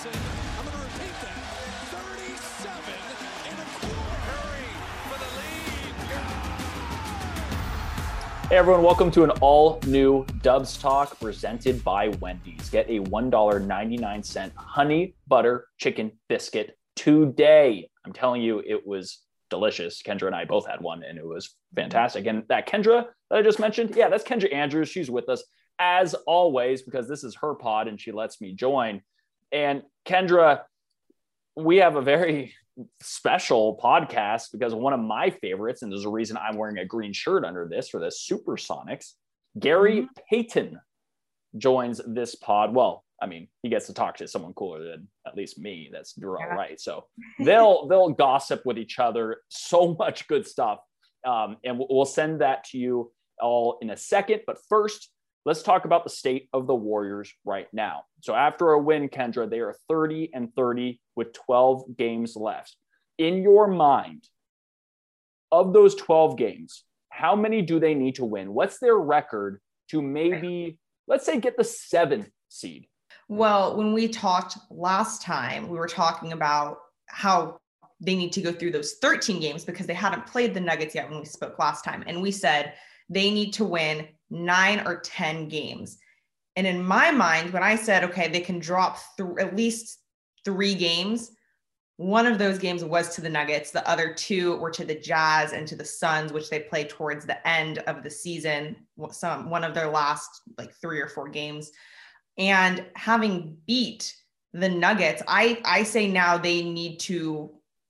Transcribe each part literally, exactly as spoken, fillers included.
Robinson. I'm going to repeat that. thirty-seven and a quarter. Curry for the lead. Hey everyone, welcome to an all-new Dubs Talk presented by Wendy's. Get a one dollar and ninety-nine cents honey butter chicken biscuit today. I'm telling you, it was delicious. Kendra and I both had one, and it was fantastic. And that Kendra that I just mentioned, yeah, that's Kendra Andrews. She's with us as always because this is her pod, and she lets me join. And Kendra, we have a very special podcast because one of my favorites, and there's a reason I'm wearing a green shirt under this for the Supersonics, Gary mm-hmm. Payton joins this pod. Well, I mean, he gets to talk to someone cooler than at least me. That's Darrell yeah. Wright. So they'll they'll gossip with each other. So much good stuff. Um, and we'll send that to you all in a second. But first, let's talk about the state of the Warriors right now. So after a win, Kendra, they are thirty and thirty with twelve games left. In your mind, of those twelve games, how many do they need to win? What's their record to maybe, let's say, get the seventh seed? Well, when we talked last time, we were talking about how they need to go through those thirteen games because they hadn't played the Nuggets yet when we spoke last time. And we said they need to win nine or ten games. And in my mind, when I said, okay, they can drop th- at least three games, one of those games was to the Nuggets. The other two were to the Jazz and to the Suns, which they played towards the end of the season, some one of their last like three or four games. And having beat the Nuggets, I, I say now they need to,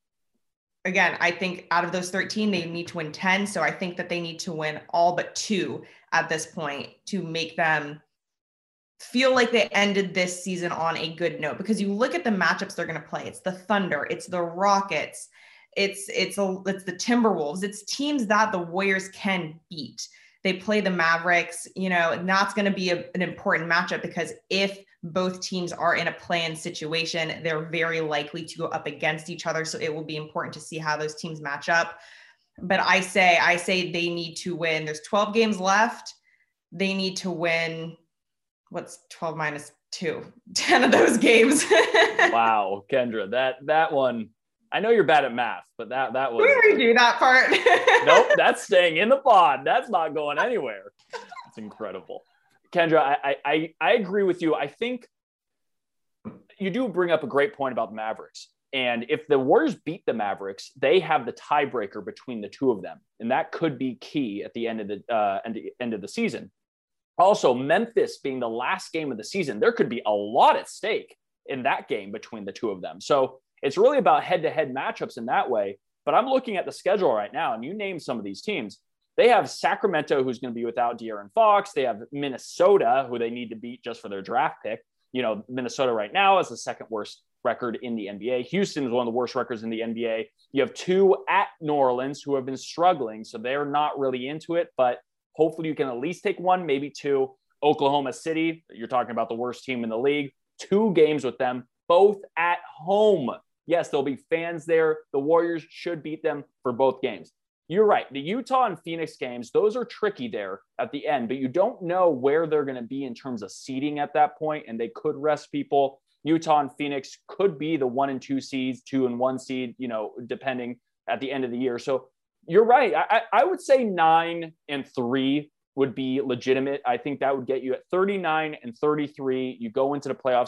again, I think out of those thirteen, they need to win ten. So I think that they need to win all but two at this point to make them feel like they ended this season on a good note. Because you look at the matchups they're going to play. It's the Thunder, it's the Rockets, it's, it's, a, it's the Timberwolves. It's teams that the Warriors can beat. They play the Mavericks, you know, and that's going to be a, an important matchup because if both teams are in a play-in situation, they're very likely to go up against each other. So it will be important to see how those teams match up. But I say, I say they need to win. There's twelve games left. They need to win. What's twelve minus two? ten of those games. Wow, Kendra, that, that one, I know you're bad at math, but that, that was. We redo that part. Nope, that's staying in the pod. That's not going anywhere. It's incredible. Kendra, I, I, I agree with you. I think you do bring up a great point about the Mavericks. And if the Warriors beat the Mavericks, they have the tiebreaker between the two of them. And that could be key at the end of the uh, end, end of the season. Also, Memphis being the last game of the season, there could be a lot at stake in that game between the two of them. So it's really about head-to-head matchups in that way. But I'm looking at the schedule right now, and you name some of these teams. They have Sacramento, who's going to be without De'Aaron Fox. They have Minnesota, who they need to beat just for their draft pick. You know, Minnesota right now is the second worst record in the N B A. Houston is one of the worst records in the N B A. You have two at New Orleans who have been struggling, so they're not really into it. But hopefully you can at least take one, maybe two. Oklahoma City, you're talking about the worst team in the league. Two games with them, both at home. Yes, there'll be fans there. The Warriors should beat them for both games. You're right. The Utah and Phoenix games, those are tricky there at the end, but you don't know where they're going to be in terms of seeding at that point, and they could rest people. Utah and Phoenix could be the one and two seeds, two and one seed, you know, depending at the end of the year. So you're right. I, I would say nine and three would be legitimate. I think that would get you at thirty-nine and thirty-three. You go into the playoffs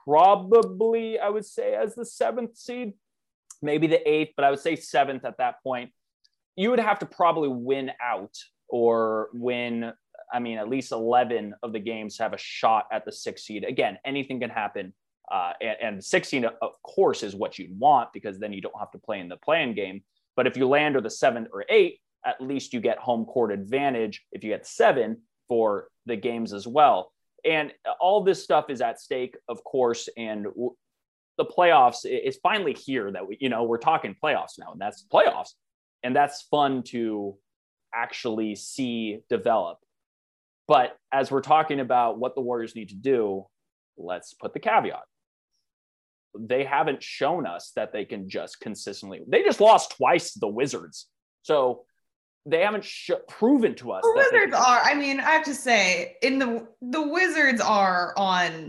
probably, I would say, as the seventh seed, maybe the eighth, but I would say seventh at that point. You would have to probably win out or win, I mean, at least eleven of the games to have a shot at the sixth seed. Again, anything can happen. Uh, and, and sixteen, of course, is what you'd want because then you don't have to play in the play-in game. But if you land or the seventh or eighth, at least you get home court advantage if you get seven for the games as well. And all this stuff is at stake, of course, and w- the playoffs is finally here that we, you know, we're talking playoffs now, and that's playoffs. And that's fun to actually see develop. But as we're talking about what the Warriors need to do, let's put the caveat. They haven't shown us that they can just consistently, they just lost twice to the Wizards. So they haven't sh- proven to us. The Wizards are, I mean, I have to say, in the, the Wizards are on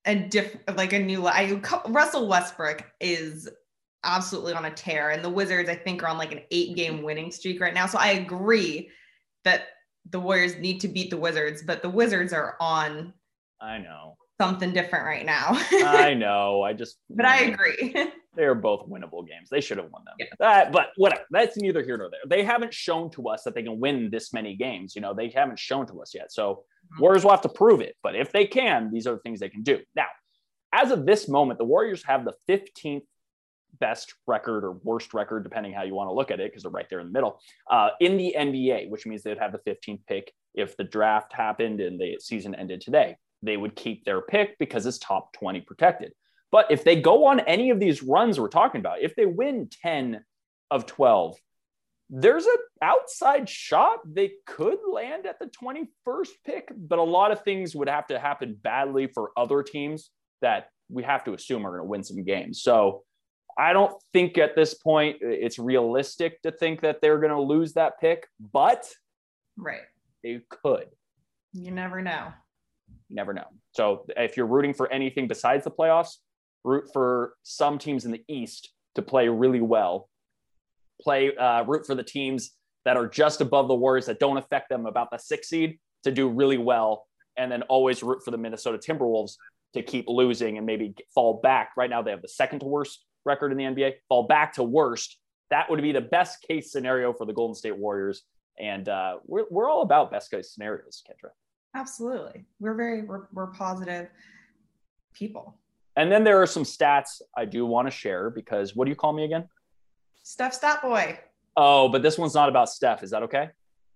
a diff like a new I Russell Westbrook is absolutely on a tear, and the Wizards I think are on like an eight game winning streak right now. So I agree that the Warriors need to beat the Wizards, but the Wizards are on I know something different right now. I know. I just but I agree. They're both winnable games. They should have won them. Yeah. That, but whatever. That's neither here nor there. They haven't shown to us that they can win this many games. You know, they haven't shown to us yet. So mm-hmm. Warriors will have to prove it. But if they can, these are the things they can do. Now, as of this moment, the Warriors have the fifteenth best record or worst record, depending how you want to look at it, because they're right there in the middle, uh, in the N B A, which means they'd have the fifteenth pick if the draft happened and the season ended today. They would keep their pick because it's top twenty protected. But if they go on any of these runs we're talking about, if they win ten of twelve, there's an outside shot they could land at the twenty-first pick, but a lot of things would have to happen badly for other teams that we have to assume are going to win some games. So I don't think at this point it's realistic to think that they're going to lose that pick, but right, they could. You never know. You never know. So if you're rooting for anything besides the playoffs, root for some teams in the East to play really well. Play, uh, root for the teams that are just above the Warriors that don't affect them about the sixth seed to do really well. And then always root for the Minnesota Timberwolves to keep losing and maybe fall back. Right now they have the second to worst record in the N B A, fall back to worst. That would be the best case scenario for the Golden State Warriors. And uh, we're, we're all about best case scenarios, Kendra. Absolutely. We're very, we're, we're positive people. And then there are some stats I do want to share because what do you call me again? Steph Stat Boy. Oh, but this one's not about Steph. Is that okay?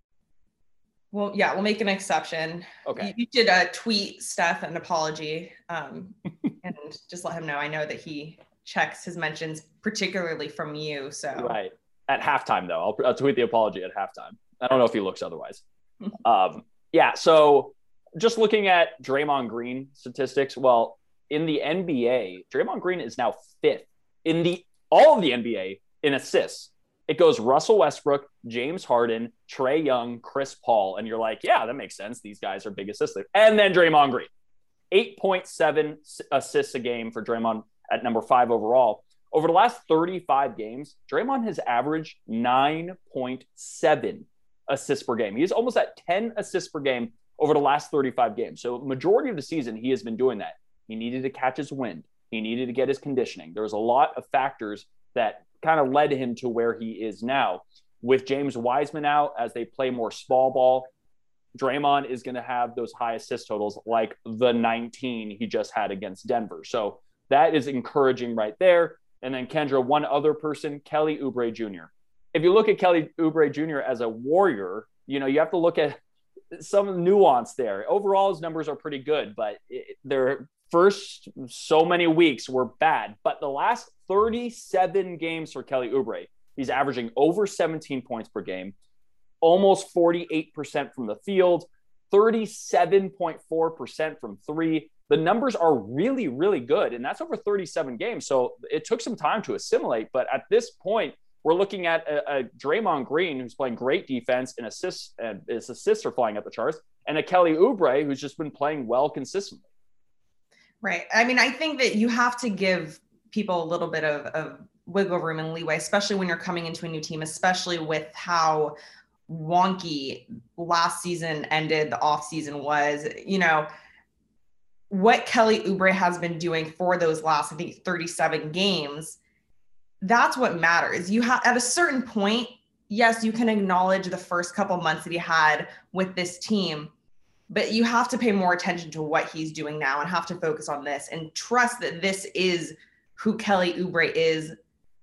Well, yeah, we'll make an exception. Okay. You, you should uh, tweet Steph an apology um, and just let him know. I know that he checks his mentions, particularly from you. So right. At halftime, though, I'll, I'll tweet the apology at halftime. I don't know if he looks otherwise. um, yeah. So just looking at Draymond Green statistics, well, in the N B A, Draymond Green is now fifth in the all of the N B A in assists. It goes Russell Westbrook, James Harden, Trae Young, Chris Paul, and you're like, yeah, that makes sense. These guys are big assists. And then Draymond Green, eight point seven assists a game for Draymond at number five overall. Over the last thirty-five games, Draymond has averaged nine point seven assists per game. He's almost at ten assists per game over the last thirty-five games. So majority of the season, he has been doing that. He needed to catch his wind. He needed to get his conditioning. There was a lot of factors that kind of led him to where he is now. With James Wiseman out, as they play more small ball, Draymond is going to have those high assist totals like the nineteen he just had against Denver. So that is encouraging right there. And then Kendra, one other person, Kelly Oubre Junior If you look at Kelly Oubre Junior as a Warrior, you know, you have to look at some nuance there. Overall, his numbers are pretty good, but it, their first so many weeks were bad. But the last thirty-seven games for Kelly Oubre, he's averaging over seventeen points per game, almost forty-eight percent from the field, thirty-seven point four percent from three. The numbers are really, really good, and that's over thirty-seven games. So it took some time to assimilate, but at this point, we're looking at a, a Draymond Green who's playing great defense and assists, and his assists are flying up the charts, and a Kelly Oubre who's just been playing well consistently. Right. I mean, I think that you have to give people a little bit of, of wiggle room and leeway, especially when you're coming into a new team, especially with how wonky last season ended, the off season was. You know, what Kelly Oubre has been doing for those last, I think, thirty-seven games, that's what matters. You have, at a certain point, yes, you can acknowledge the first couple months that he had with this team, but you have to pay more attention to what he's doing now and have to focus on this and trust that this is who Kelly Oubre is,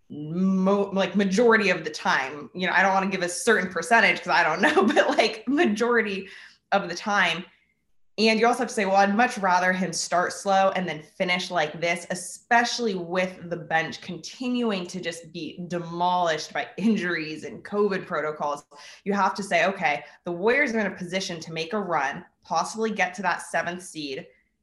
mo- like majority of the time. You know, I don't want to give a certain percentage because I don't know, but like majority of the time. And you also have to say, well, I'd much rather him start slow and then finish like this, especially with the bench continuing to just be demolished by injuries and COVID protocols. You have to say, okay, the Warriors are in a position to make a run, possibly get to that seventh seed.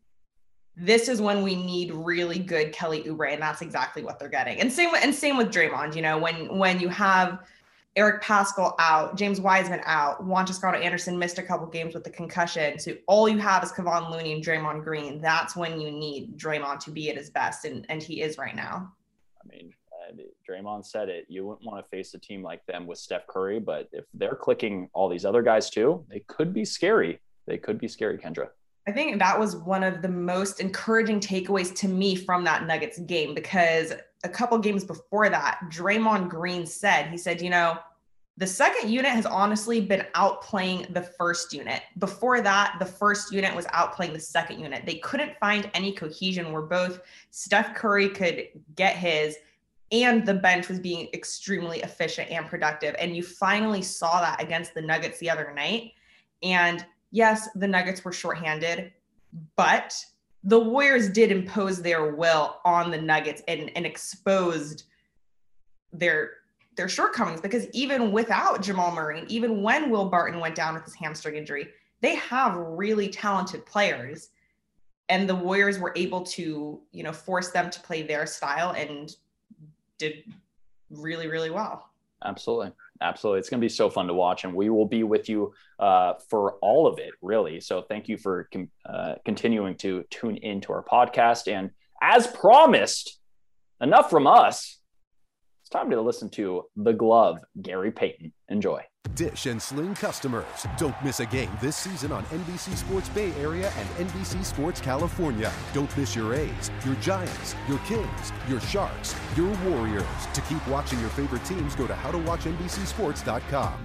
This is when we need really good Kelly Oubre, and that's exactly what they're getting. And same with, and same with Draymond. You know, when when you have Eric Paschall out, James Wiseman out, Juan Toscano Anderson missed a couple games with the concussion. So all you have is Kevon Looney and Draymond Green. That's when you need Draymond to be at his best, and, and he is right now. I mean, uh, Draymond said it. You wouldn't want to face a team like them with Steph Curry, but if they're clicking all these other guys too, they could be scary. They could be scary, Kendra. I think that was one of the most encouraging takeaways to me from that Nuggets game, because a couple games before that, Draymond Green said, he said, you know, the second unit has honestly been outplaying the first unit. Before that, the first unit was outplaying the second unit. They couldn't find any cohesion where both Steph Curry could get his and the bench was being extremely efficient and productive. And you finally saw that against the Nuggets the other night. And yes, the Nuggets were shorthanded, but the Warriors did impose their will on the Nuggets and, and exposed their, their shortcomings, because even without Jamal Murray, and even when Will Barton went down with his hamstring injury, they have really talented players, and the Warriors were able to, you know, force them to play their style and did really, really well. Absolutely. Absolutely. It's going to be so fun to watch, and we will be with you uh, for all of it, really. So thank you for com- uh, continuing to tune into our podcast. And as promised, enough from us. It's time to listen to The Glove, Gary Payton. Enjoy. Dish and Sling customers, don't miss a game this season on N B C Sports Bay Area and N B C Sports California. Don't miss your A's, your Giants, your Kings, your Sharks, your Warriors. To keep watching your favorite teams, go to how to watch N B C sports dot com.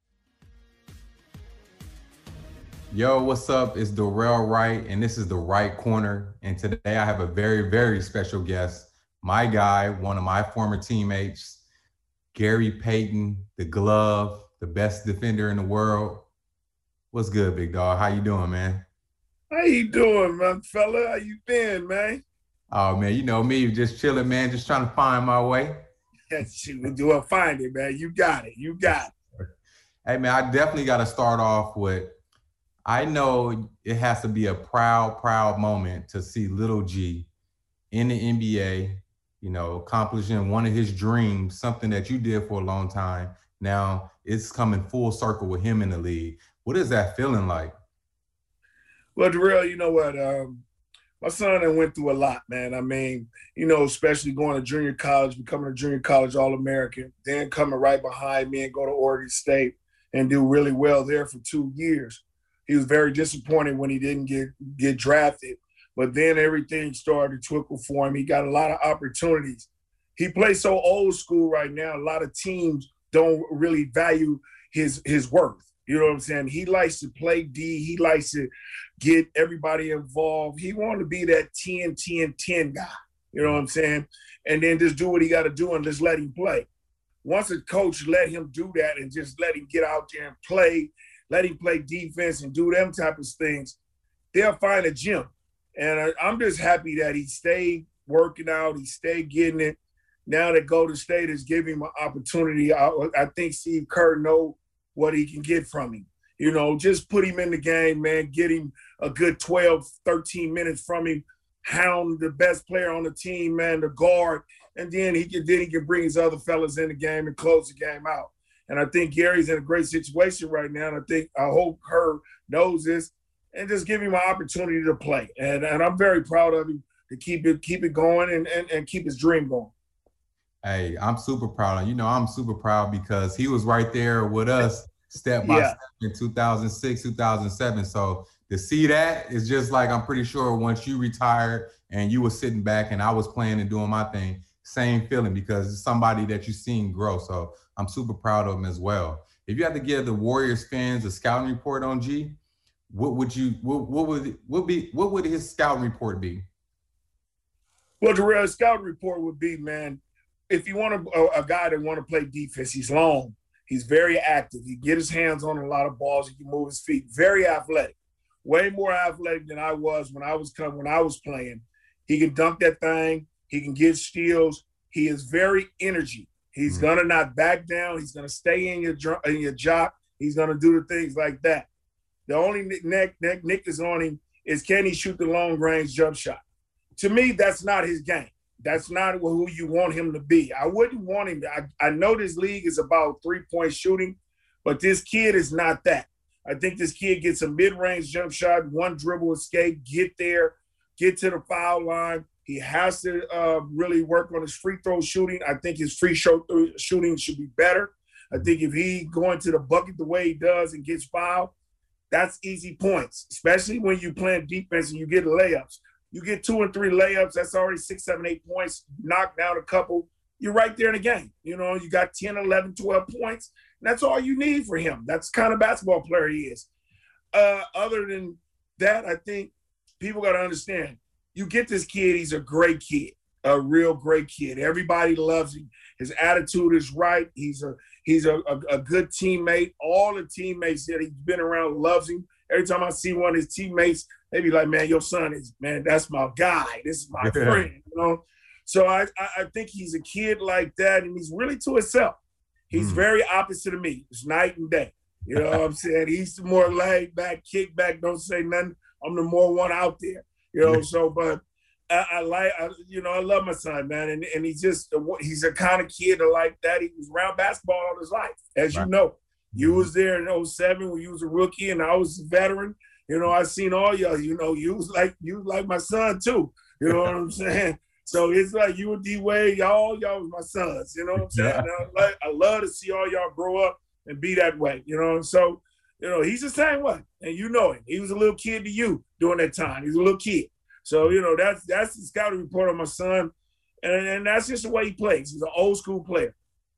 Yo, what's up? It's Darrell Wright, and this is The Right Corner. And today I have a very, very special guest, my guy, one of my former teammates, Gary Payton, the Glove, the best defender in the world. What's good, big dog? How you doing, man? How you doing, man, fella? How you been, man? Oh, man, you know me, just chilling, man, just trying to find my way. Shoot, do I find it, man? You got it. You got it. Hey, man, I definitely got to start off with, I know it has to be a proud, proud moment to see Little G in the N B A, you know, accomplishing one of his dreams, something that you did for a long time. Now it's coming full circle with him in the league. What is that feeling like? Well, Darrell, you know what? Um, my son and went through a lot, man. I mean, you know, especially going to junior college, becoming a junior college All-American, then coming right behind me and go to Oregon State and do really well there for two years. He was very disappointed when he didn't get, get drafted, but then everything started to twinkle for him. He got a lot of opportunities. He plays so old school right now. A lot of teams don't really value his his worth. You know what I'm saying? He likes to play D. He likes to get everybody involved. He wanted to be that ten, ten, ten guy. You know what I'm saying? And then just do what he got to do and just let him play. Once a coach let him do that and just let him get out there and play, let him play defense and do them type of things, they'll find a gym. And I, I'm just happy that he stayed working out. He stayed getting it. Now that Golden State is giving him an opportunity, I, I think Steve Kerr knows what he can get from him. You know, just put him in the game, man, get him a good twelve, thirteen minutes from him, hound the best player on the team, man, the guard, and then he can then he can bring his other fellas in the game and close the game out. And I think Gary's in a great situation right now, and I think I hope Kerr knows this and just give him an opportunity to play. And and I'm very proud of him to keep it keep it going and, and, and keep his dream going. Hey, I'm super proud. And you know, I'm super proud because he was right there with us step by Yeah. step in two thousand six, two thousand seven. So to see that is just like, I'm pretty sure once you retired and you were sitting back and I was playing and doing my thing, same feeling, because it's somebody that you've seen grow. So I'm super proud of him as well. If you had to give the Warriors fans a scouting report on G, what would you, what, what would, what be, what would his scouting report be? Well, Darrell, scouting report would be, man, if you want a, a guy that want to play defense, he's long. He's very active. He get his hands on a lot of balls. He can move his feet. Very athletic. Way more athletic than I was when I was coming, when I was playing. He can dunk that thing. He can get steals. He is very energy. He's mm-hmm. gonna not back down. He's gonna stay in your in your jock. He's gonna do the things like that. The only neck neck nick is on him is, can he shoot the long range jump shot? To me, that's not his game. That's not who you want him to be. I wouldn't want him. I, I know this league is about three-point shooting, but this kid is not that. I think this kid gets a mid-range jump shot, one dribble escape, get there, get to the foul line. He has to uh, really work on his free throw shooting. I think his free throw shooting should be better. I think if he going to the bucket the way he does and gets fouled, that's easy points, especially when you playing defense and you get layups. You get two and three layups, that's already six, seven, eight points. Knock down a couple, you're right there in the game. You know, you got ten, eleven, twelve points. And that's all you need for him. That's the kind of basketball player he is. Uh, other than that, I think people got to understand, you get this kid, he's a great kid, a real great kid. Everybody loves him. His attitude is right. He's a he's a, a, a good teammate. All the teammates that he's been around loves him. Every time I see one of his teammates, they be like, man, your son is, man, that's my guy. This is my friend, you know? So I, I think he's a kid like that, and he's really to himself. He's mm. very opposite of me. It's night and day. You know what I'm saying? He's the more laid back, kick back, don't say nothing. I'm the more one out there. You know, so, but I, I like, I, you know, I love my son, man. And, and he's just, he's a kind of kid like that. He was around basketball all his life, as right. you know. You was there in oh seven when you was a rookie and I was a veteran. You know, I seen all y'all, you know, you was like, you was like my son too. You know what I'm saying? So it's like you and D-Wade, y'all, y'all was my sons. You know what I'm saying? Yeah. I, like, I love to see all y'all grow up and be that way, you know? So, you know, he's the same way. And you know him. He was a little kid to you during that time. He's a little kid. So, you know, that's that's the scouting report on my son. And, and that's just the way he plays. He's an old school player.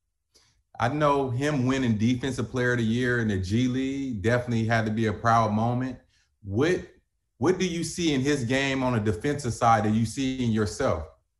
I know him winning Defensive Player of the Year in the G League definitely had to be a proud moment. What what do you see in his game on the defensive side that you see in yourself?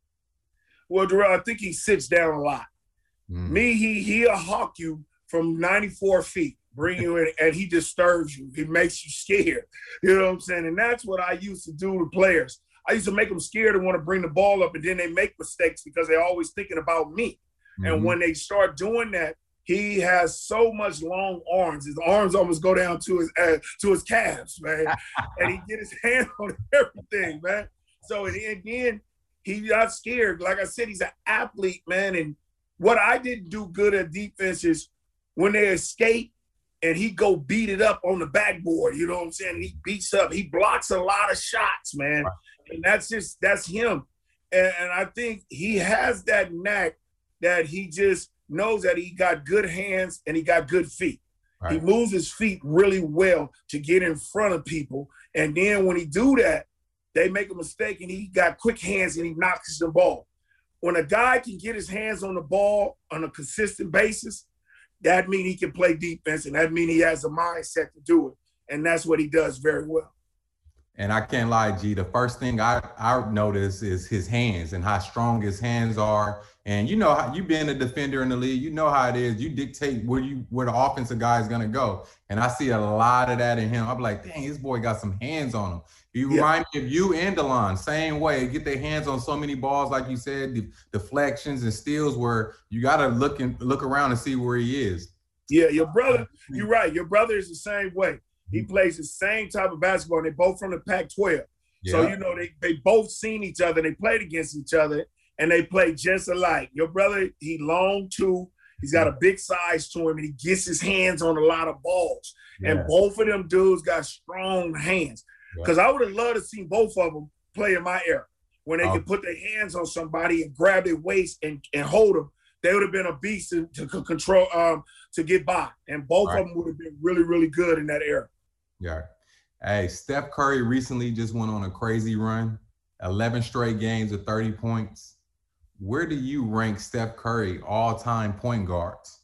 Well, Darrell, I think he sits down a lot. Mm. Me, he he'll hawk you from ninety-four feet, bring you in, and he disturbs you. He makes you scared. You know what I'm saying? And that's what I used to do to players. I used to make them scared and want to bring the ball up, and then they make mistakes because they're always thinking about me. Mm-hmm. And when they start doing that, he has so much long arms. His arms almost go down to his uh, to his calves, man. And he get his hand on everything, man. So and then he got scared. Like I said, he's an athlete, man. And what I didn't do good at defense is when they escape and he go beat it up on the backboard, you know what I'm saying? And he beats up. He blocks a lot of shots, man. Right. And that's just, that's him. And, and I think he has that knack that he just knows that he got good hands and he got good feet. Right. He moves his feet really well to get in front of people. And then when he do that, they make a mistake and he got quick hands and he knocks the ball. When a guy can get his hands on the ball on a consistent basis, that means he can play defense, and that means he has a mindset to do it. And that's what he does very well. And I can't lie, G, the first thing I, I notice is his hands and how strong his hands are. And you know how you being a defender in the league, you know how it is. You dictate where you where the offensive guy is gonna go. And I see a lot of that in him. I'm like, dang, this boy got some hands on him. You yeah. remind me of you and DeLon, same way. Get their hands on so many balls, like you said, the deflections and steals where you gotta look and look around and see where he is. Yeah, your brother, you're right. Your brother is the same way. He plays the same type of basketball. They're both from the Pac twelve. Yeah. So, you know, they, they both seen each other. They played against each other, and they play just alike. Your brother, he long too. He's got a big size to him, and he gets his hands on a lot of balls. Yeah. And both of them dudes got strong hands. Because yeah. I would have loved to see both of them play in my era when they oh. could put their hands on somebody and grab their waist and, and hold them. They would have been a beast to, to control, um, to get by. And both right. of them would have been really, really good in that era. Yeah. Hey, Steph Curry recently just went on a crazy run, eleven straight games of thirty points. Where do you rank Steph Curry all-time point guards?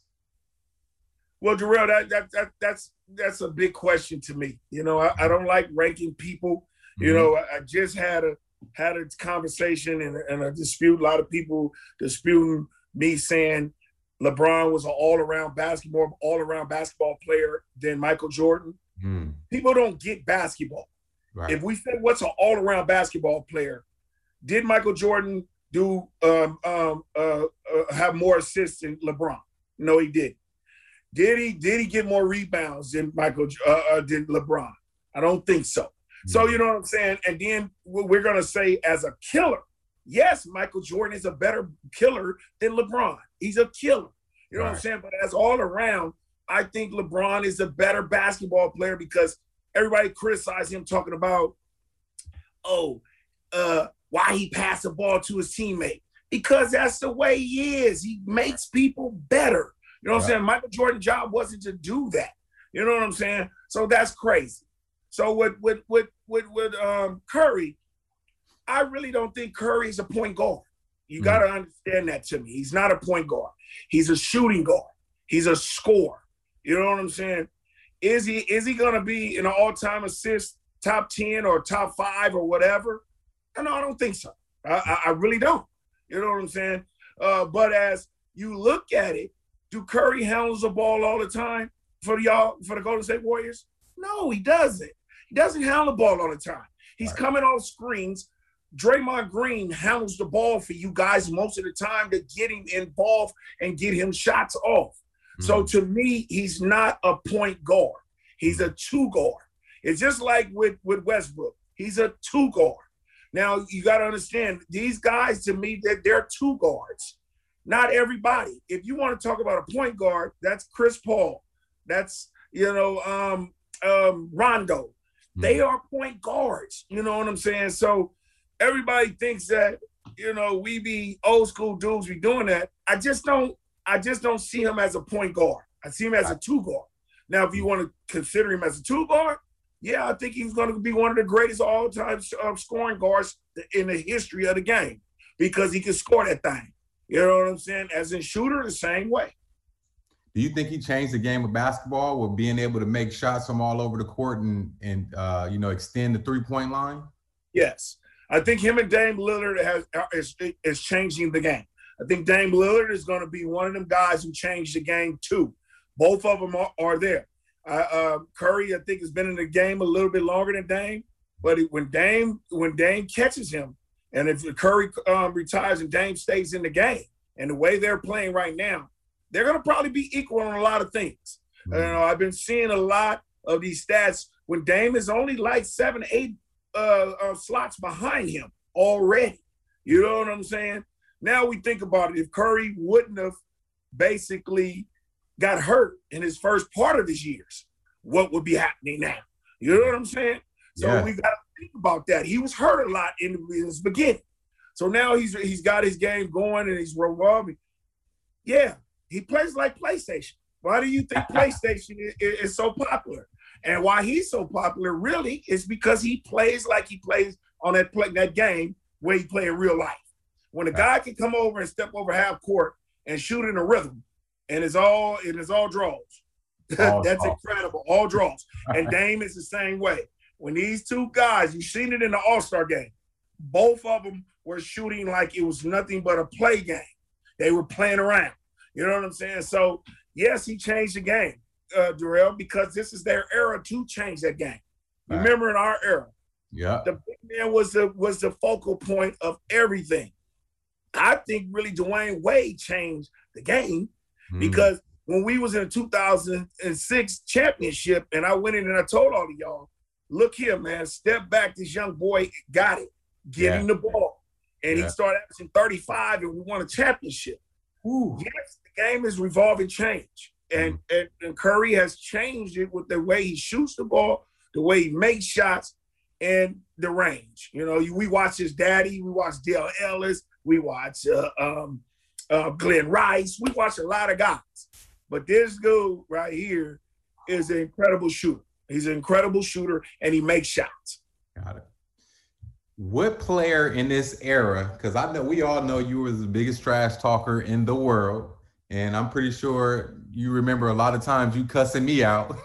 Well, Darrell, that, that that that's that's a big question to me. You know, I, I don't like ranking people. Mm-hmm. You know, I, I just had a had a conversation and, and a dispute. A lot of people disputing me saying LeBron was an all-around basketball, all-around basketball player than Michael Jordan. Mm. People don't get basketball. Right. If we say what's an all-around basketball player, did Michael Jordan do um, um, uh, uh, have more assists than LeBron? No, he didn't. Did he? Did he get more rebounds than Michael uh, uh, than LeBron? I don't think so. Mm. So you know what I'm saying. And then we're gonna say as a killer, Yes, Michael Jordan is a better killer than LeBron. He's a killer. You know right. what I'm saying? But as all around, I think LeBron is a better basketball player because everybody criticized him talking about, oh, uh, why he passed the ball to his teammate. Because that's the way he is. He makes people better. You know what right. I'm saying? Michael Jordan's job wasn't to do that. You know what I'm saying? So that's crazy. So with with with with, with um, Curry, I really don't think Curry is a point guard. You mm. got to understand that to me. He's not a point guard. He's a shooting guard. He's a scorer. You know what I'm saying? Is he is he going to be an all-time assist top ten or top five or whatever? No, I don't think so. I, I, I really don't. You know what I'm saying? Uh, but as you look at it, do Curry handles the ball all the time for y'all, for the Golden State Warriors? No, he doesn't. He doesn't handle the ball all the time. He's right. coming off screens. Draymond Green handles the ball for you guys most of the time to get him involved and get him shots off. Mm-hmm. So to me, he's not a point guard. He's a two guard. It's just like with, with Westbrook. He's a two guard. Now, you got to understand, these guys, to me, they're, they're two guards. Not everybody. If you want to talk about a point guard, that's Chris Paul. That's, you know, um, um, Rondo. Mm-hmm. They are point guards. You know what I'm saying? So everybody thinks that, you know, we be old school dudes, we doing that. I just don't, I just don't see him as a point guard. I see him as a two guard. Now, if you want to consider him as a two guard, yeah, I think he's going to be one of the greatest all-time uh, scoring guards in the history of the game because he can score that thing. You know what I'm saying? As a shooter, the same way. Do you think he changed the game of basketball with being able to make shots from all over the court and, and uh, you know, extend the three-point line? Yes. I think him and Dame Lillard has, is, is changing the game. I think Dame Lillard is going to be one of them guys who changed the game too. Both of them are, are there. Uh, uh, Curry, I think, has been in the game a little bit longer than Dame, but it, when Dame when Dame catches him, and if Curry um, retires and Dame stays in the game, and the way they're playing right now, they're going to probably be equal on a lot of things. Mm-hmm. You know, I've been seeing a lot of these stats when Dame is only like seven, eight uh, uh, slots behind him already. You know what I'm saying? Now we think about it. If Curry wouldn't have basically got hurt in his first part of his years, what would be happening now? You know what I'm saying? So yeah. we got to think about that. He was hurt a lot in, in his beginning. So now he's he's got his game going and he's revolving. Yeah, he plays like PlayStation. Why do you think PlayStation is, is so popular? And why he's so popular really is because he plays like he plays on that play, that game where he play in real life. When a guy can come over and step over half court and shoot in a rhythm, and it's all it is all draws. All That's draws. Incredible. All draws. And Dame is the same way. When these two guys, you've seen it in the All-Star game, both of them were shooting like it was nothing but a play game. They were playing around. You know what I'm saying? So, yes, he changed the game, uh, Darrell, because this is their era to change that game. Right. Remember in our era, yeah, the big man was the was the focal point of everything. I think really Dwayne Wade changed the game. Because when we was in a two thousand six championship and I went in and I told all of y'all, look here, man, step back. This young boy got it. Get yeah. him the ball. And yeah. he started averaging thirty-five and we won a championship. Ooh. Yes, the game is revolving change. And, mm. and, and Curry has changed it with the way he shoots the ball, the way he makes shots, and the range. You know, we watch his daddy. We watch Dale Ellis. We watch uh, um, – Uh, Glenn Rice. We watch a lot of guys. But this dude right here is an incredible shooter. He's an incredible shooter, and he makes shots. Got it. What player in this era, because I know we all know you were the biggest trash talker in the world, and I'm pretty sure you remember a lot of times you cussing me out.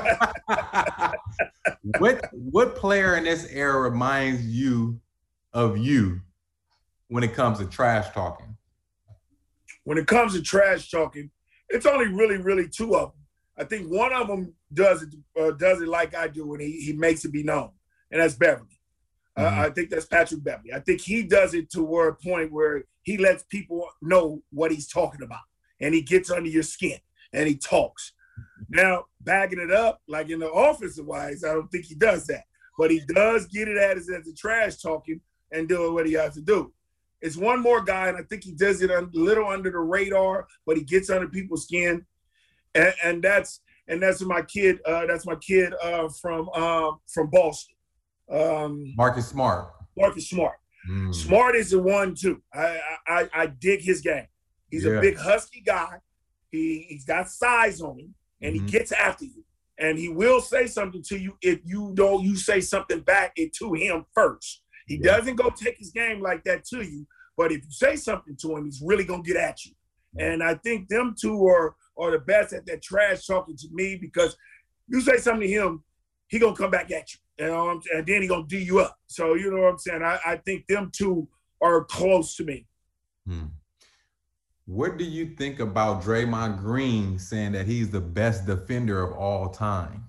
what what player in this era reminds you of you when it comes to trash talking? When it comes to trash talking, it's only really, really two of them. I think one of them does it uh, does it like I do, and he, he makes it be known, and that's Beverly. Mm-hmm. Uh, I think that's Patrick Beverly. I think he does it to a point where he lets people know what he's talking about, and he gets under your skin, and he talks. Now, backing it up, like in the offensive wise, I don't think he does that. But he does get it at us as a trash talking and doing what he has to do. It's one more guy, and I think he does it a little under the radar, but he gets under people's skin, and, and that's and that's my kid. Uh, that's my kid uh, from uh, from Boston. Um, Marcus Smart. Marcus Smart. Mm. Smart is the one too. I, I I dig his game. He's yeah. a big husky guy. He he's got size on him, and mm-hmm. he gets after you. And he will say something to you if you don't you say something back to him first. He yeah. doesn't go take his game like that to you, but if you say something to him, he's really gonna get at you. And I think them two are are the best at that trash talking to me, because you say something to him, he gonna come back at you, you know, and then he gonna D you up. So you know what I'm saying? I, I think them two are close to me. Hmm. What do you think about Draymond Green saying that he's the best defender of all time?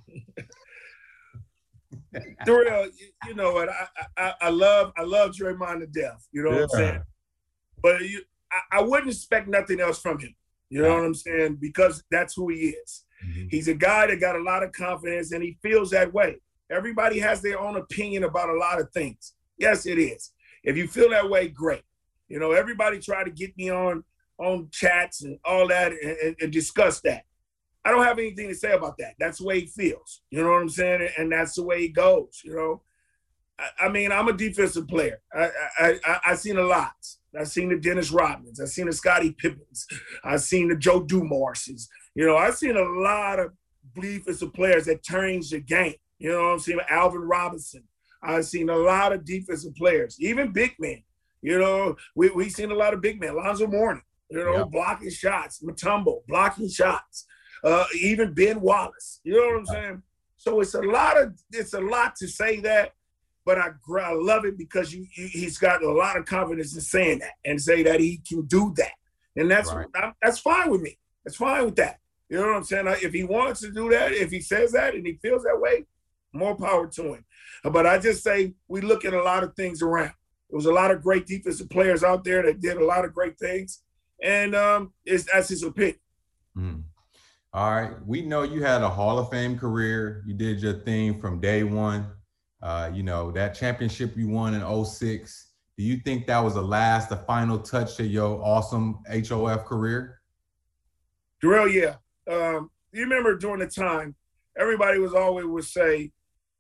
Darrell, you know what? I, I I love I love Draymond to death. You know yeah. what I'm saying? But you, I, I wouldn't expect nothing else from him. You know right. what I'm saying? Because that's who he is. Mm-hmm. He's a guy that got a lot of confidence, and he feels that way. Everybody has their own opinion about a lot of things. Yes, it is. If you feel that way, great. You know, everybody try to get me on on chats and all that and, and, and discuss that. I don't have anything to say about that. That's the way he feels. You know what I'm saying? And that's the way he goes, you know? I, I mean, I'm a defensive player. I, I, I, I've seen a lot. I've seen the Dennis Rodmans. I've seen the Scottie Pippins. I've seen the Joe Dumarses. You know, I've seen a lot of defensive players that changed the game. You know what I'm saying? Alvin Robinson. I've seen a lot of defensive players, even big men. You know, we, we've seen a lot of big men. Lonzo Mourning, you know, yep. blocking shots. Mutombo, blocking shots. Uh, even Ben Wallace, you know what I'm saying? So it's a lot of it's a lot to say that, but I, I love it because you, you, he's got a lot of confidence in saying that and say that he can do that, and that's right. I, that's fine with me. That's fine with that. You know what I'm saying? If he wants to do that, if he says that and he feels that way, more power to him. But I just say we look at a lot of things around. There was a lot of great defensive players out there that did a lot of great things, and um, it's that's his opinion. Mm. All right. We know you had a Hall of Fame career. You did your thing from day one. Uh, you know, that championship you won in oh six. Do you think that was the last, the final touch to your awesome H O F career? Darrell, yeah. Um, you remember during the time, everybody was always would say,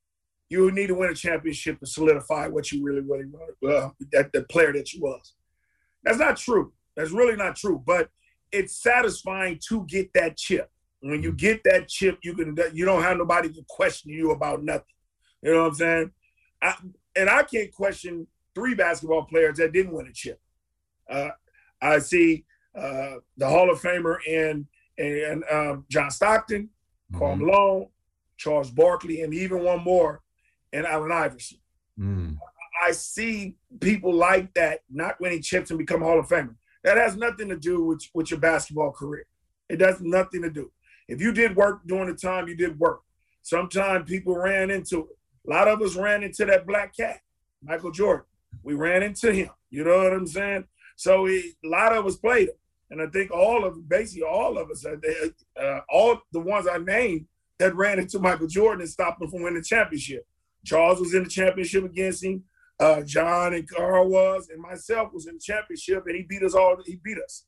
you need to win a championship to solidify what you really, really wanted, uh, that the player that you was. That's not true. That's really not true. But it's satisfying to get that chip. When you get that chip, you can you don't have nobody to question you about nothing. You know what I'm saying? I, and I can't question three basketball players that didn't win a chip. Uh, I see uh, the Hall of Famer in and um, John Stockton, mm-hmm. Karl Malone, Charles Barkley, and even one more, and Allen Iverson. Mm. I see people like that not winning chips and become Hall of Famer. That has nothing to do with, with your basketball career. It has nothing to do. If you did work during the time, you did work. Sometimes people ran into it. A lot of us ran into that black cat, Michael Jordan. We ran into him. You know what I'm saying? So he, a lot of us played him. And I think all of, basically all of us, uh, all the ones I named that ran into Michael Jordan and stopped him from winning the championship. Charles was in the championship against him. Uh, John and Carl was, and myself was in the championship, and he beat us all. He beat us.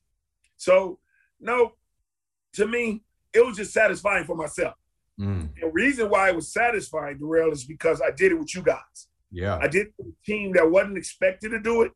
So, no, to me, it was just satisfying for myself. Mm. The reason why it was satisfying, Darrell, is because I did it with you guys. Yeah, I did it with a team that wasn't expected to do it.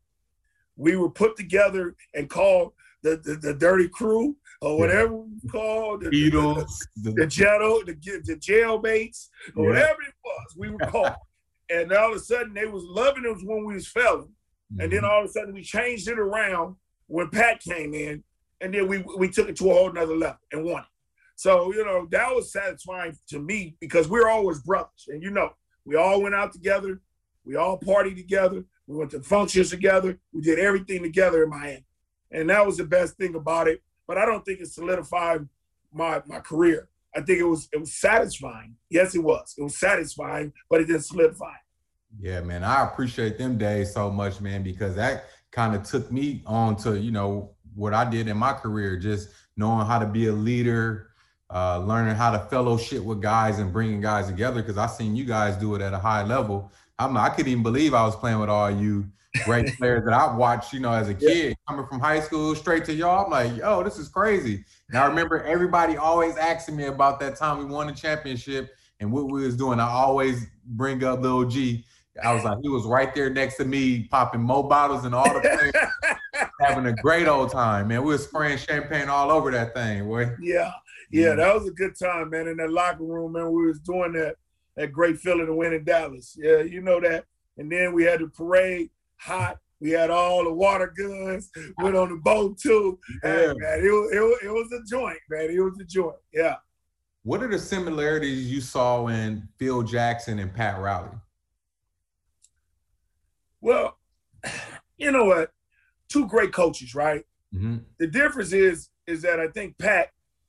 We were put together and called the the, the Dirty Crew or whatever yeah. we called the Beatles, the, the, the, jail, the, the jailmates, or yeah. whatever it was. We were called. And all of a sudden, they was loving us when we was failing. Mm-hmm. And then all of a sudden, we changed it around when Pat came in. And then we we took it to a whole nother level and won it. So, you know, that was satisfying to me because we're always brothers. And, you know, we all went out together. We all partied together. We went to functions together. We did everything together in Miami. And that was the best thing about it. But I don't think it solidified my my career. I think it was it was satisfying. Yes, it was. It was satisfying, but it didn't solidify. Yeah, man. I appreciate them days so much, man, because that kind of took me on to, you know, what I did in my career, just knowing how to be a leader, uh, learning how to fellowship with guys and bringing guys together. Because I seen you guys do it at a high level. I'm, I couldn't even believe I was playing with all you great players that I've watched, you know, as a kid, yeah. coming from high school straight to y'all. I'm like, yo, this is crazy. And I remember everybody always asking me about that time we won the championship and what we was doing. I always bring up Lil G. I was like, he was right there next to me, popping more bottles and all the players having a great old time, man. We were spraying champagne all over that thing, boy. Yeah, yeah, that was a good time, man. In that locker room, man, we was doing that, that great feeling of winning Dallas. Yeah, you know that. And then we had the parade, hot. We had all the water guns. Went on the boat too. Yeah. Hey, man, it was, it was it was a joint, man. It was a joint. Yeah. What are the similarities you saw in Phil Jackson and Pat Riley? Well, you know what? Two great coaches, right? Mm-hmm. The difference is, is that I think Pat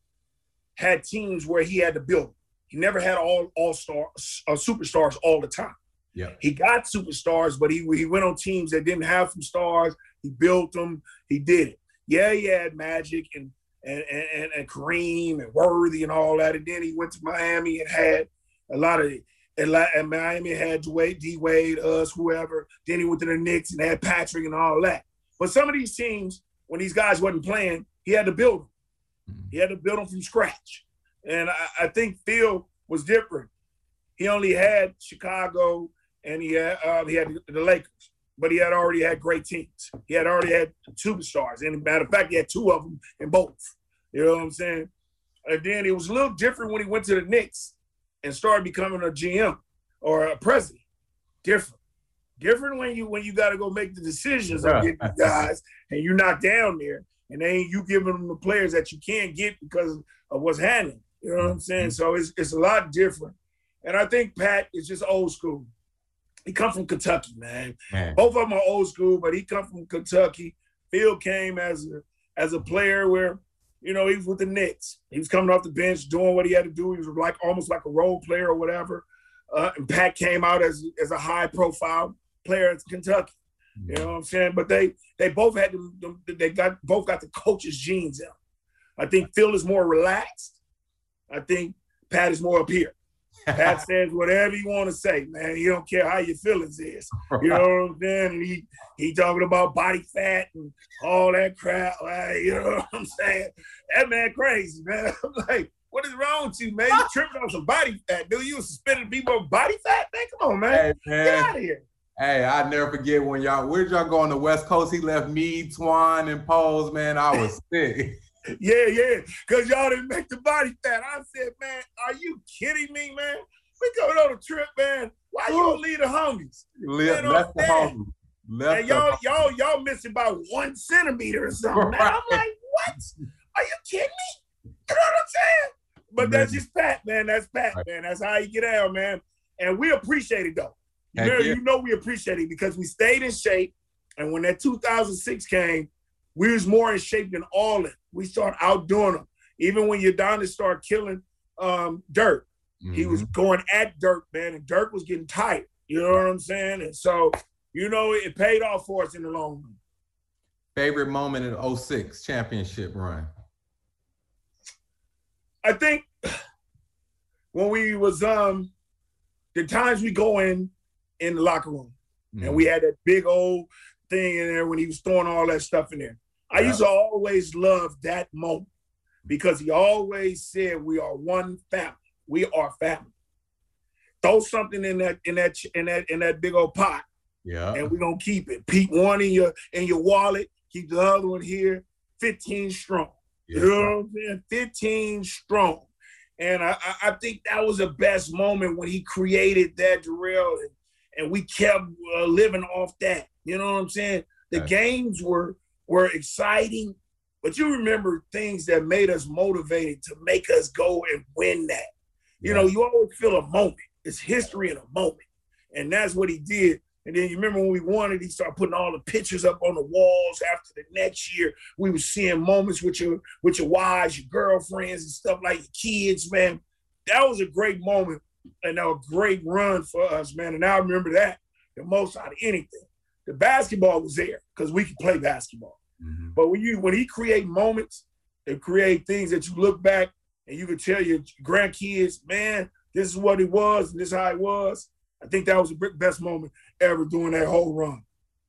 had teams where he had to build. He never had all all stars, uh, superstars all the time. Yeah, he got superstars, but he he went on teams that didn't have some stars. He built them. He did it. Yeah, he had Magic and and and, and Kareem and Worthy and all that, and then he went to Miami and had a lot of. And Miami had Dwayne, D Wade, us, whoever. Then he went to the Knicks and had Patrick and all that. But some of these teams, when these guys wasn't playing, he had to build them. He had to build them from scratch. And I, I think Phil was different. He only had Chicago and he had uh, he had the Lakers, but he had already had great teams. He had already had superstars. And matter of fact, he had two of them in both. You know what I'm saying? And then it was a little different when he went to the Knicks and started becoming a G M or a president. Different. Different when you when you got to go make the decisions of getting guys and you're not down there and then you giving them the players that you can't get because of what's happening. You know what I'm saying? So it's it's a lot different. And I think Pat is just old school. He come from Kentucky, man. man. Both of them are old school, but he come from Kentucky. Phil came as a as a player where you know, he was with the Knicks. He was coming off the bench, doing what he had to do. He was like almost like a role player or whatever. Uh, and Pat came out as as a high-profile player at Kentucky. You know what I'm saying? But they they both had to, they got both got the coach's genes in them. I think Phil is more relaxed. I think Pat is more up here. Pat says whatever you want to say, man. He don't care how your feelings is. You know what I'm saying? And he he talking about body fat and all that crap. Like, you know what I'm saying? That man crazy, man. I'm like, what is wrong with you, man? You tripping on some body fat, dude. You suspending people on body fat? Man, come on, man. Hey, man. Get out of here. Hey, I never forget when y'all, where'd y'all go on the West Coast? He left me, Twan, and Pose, man. I was sick. Yeah, yeah, because y'all didn't make the body fat. I said, man, are you kidding me, man? We going on a trip, man. Why you don't leave the homies? Left, left the homies. Left and y'all, y'all, y'all missing about one centimeter or something, man. I'm like, what? Are you kidding me? You know what I'm saying? But that's just Pat, man. That's Pat, man. That's how you get out, man. And we appreciate it, though. You know, you know we appreciate it because we stayed in shape. And when that two thousand six came, we was more in shape than all of it. We started outdoing them. Even when Udonis started killing um, Dirk, mm-hmm. he was going at Dirk, man, and Dirk was getting tired. You know what I'm saying? And so, you know, it paid off for us in the long run. Favorite moment in the oh six championship run? I think when we was, um, the times we go in, in the locker room, mm-hmm. and we had that big old thing in there when he was throwing all that stuff in there. I yeah. used to always love that moment because he always said, we are one family. We are family. Throw something in that in that in that in that big old pot, yeah, and we're gonna keep it. Keep one in your in your wallet. Keep the other one here. fifteen strong. Yeah. You know what I'm saying? fifteen strong. And I, I think that was the best moment when he created that, Jarrell, and, and we kept uh, living off that. You know what I'm saying? The okay. games were were exciting, but you remember things that made us motivated to make us go and win that. You yeah. know, you always feel a moment. It's history in a moment. And that's what he did. And then you remember when we won it, he started putting all the pictures up on the walls after the next year. We were seeing moments with your with your wives, your girlfriends and stuff like your kids, man. That was a great moment and a great run for us, man. And I remember that the most out of anything. The basketball was there because we could play basketball. Mm-hmm. But when you when he create moments and create things that you look back and you can tell your grandkids, man, this is what it was and this is how it was. I think that was the best moment ever during that whole run.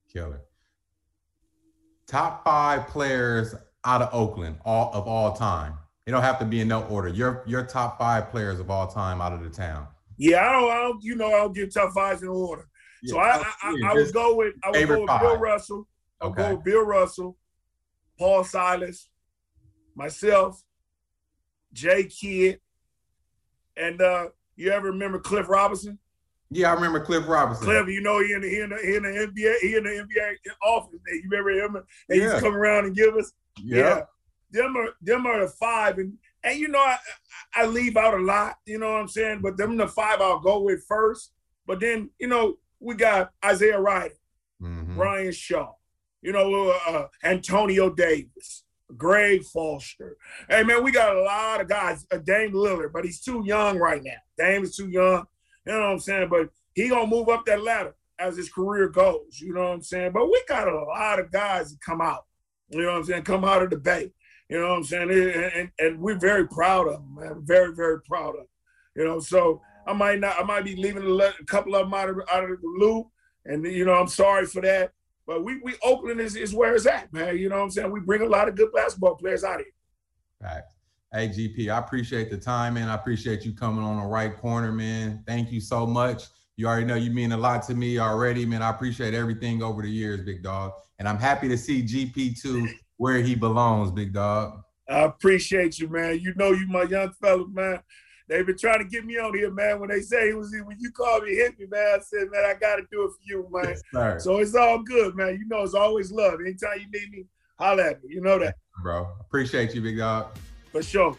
Killer. Top five players out of Oakland, all of all time. It don't have to be in no order. Your your top five players of all time out of the town. Yeah, I don't, I don't you know, I don't give top fives in order. Yeah, so I I, I, I would go with I would go with five. Bill Russell. I would Okay. go with Bill Russell, Paul Silas, myself, Jay Kidd, and uh, you ever remember Cliff Robinson? Yeah, I remember Cliff Robinson. Cliff, you know, he in the he in the, he in the N B A, he in the N B A office. You remember him? They used Yeah. to come around and give us. Yeah. Them are them are the five, and and you know I I leave out a lot, you know what I'm saying? But them the five I'll go with first. But then you know we got Isaiah Ryder, Mhm. Brian Shaw, you know uh, Antonio Davis, Greg Foster. Hey man, we got a lot of guys. Uh, Dame Lillard, but he's too young right now. Dame is too young. You know what I'm saying? But he gonna move up that ladder as his career goes. You know what I'm saying? But we got a lot of guys that come out. You know what I'm saying? Come out of the Bay. You know what I'm saying? And, and, and we're very proud of them, man. Very, very proud of them. You know, so I might not, I might be leaving a, le- a couple of them out of, out of the loop. And, you know, I'm sorry for that. But we, we Oakland is, is where it's at, man. You know what I'm saying? We bring a lot of good basketball players out here. Right. Hey, G P, I appreciate the time, man. I appreciate you coming on the right corner, man. Thank you so much. You already know you mean a lot to me already, man. I appreciate everything over the years, big dog. And I'm happy to see G P two where he belongs, big dog. I appreciate you, man. You know you my young fella, man. They've been trying to get me on here, man. When they say it was when you called me, hit me, man. I said, man, I got to do it for you, man. Yes, sir. So it's all good, man. You know, it's always love. Anytime you need me, holla at me. You know that. Bro, appreciate you, big dog. For sure.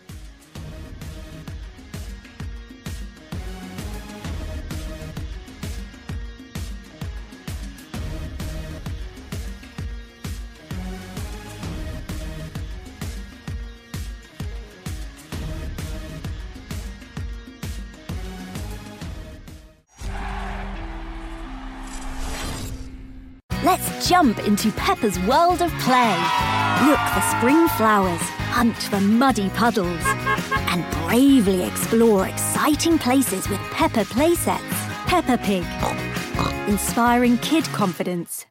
Let's jump into Peppa's world of play. Look for spring flowers, hunt for muddy puddles, and bravely explore exciting places with Peppa playsets. Peppa Pig, inspiring kid confidence.